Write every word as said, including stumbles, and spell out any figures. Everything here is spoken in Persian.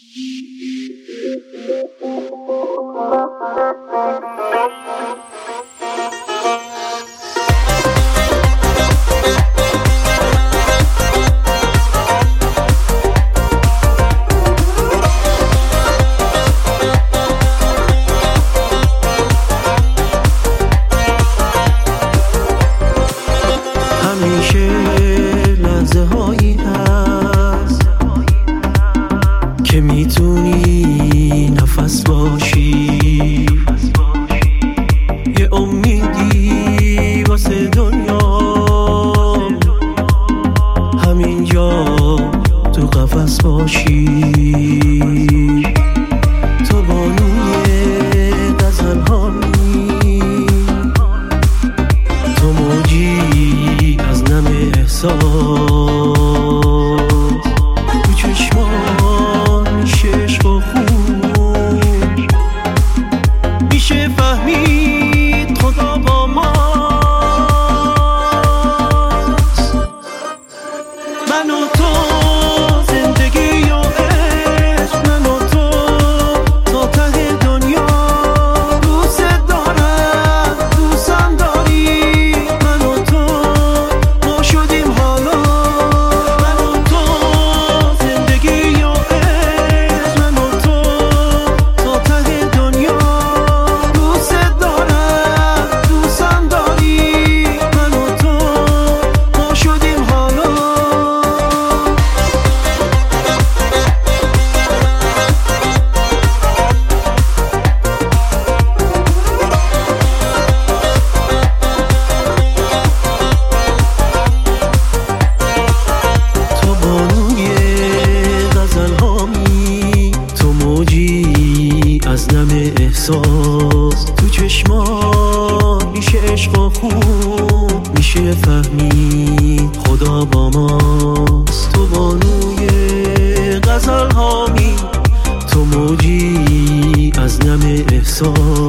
که میتونی نفس باشی، یه امیدی واسه دنیا، همینجا تو قفس باشی. تو بانوی غزل هامی، تو موجی از نم احساس، تو چشمان میشه عشق و خون، میشه فهمید خدا با ماست. من و تو زندگی و عشق، من و تو تا ته دنیا، دوست دارم دوستم داری. من و تو ما شدیم حالا، من و تو زندگی و عشق، من و تو تا ته دنیا، دوست دارم دوستم داری. من و تو ما شدیم حالا. تو بانوی غزل هامی، تو موجی از نم احساس، تو چشمان میشه عشق و خون، میشه فهمید خدا با ماست. تو بانوی غزل هامی، تو موجی از نم احساس،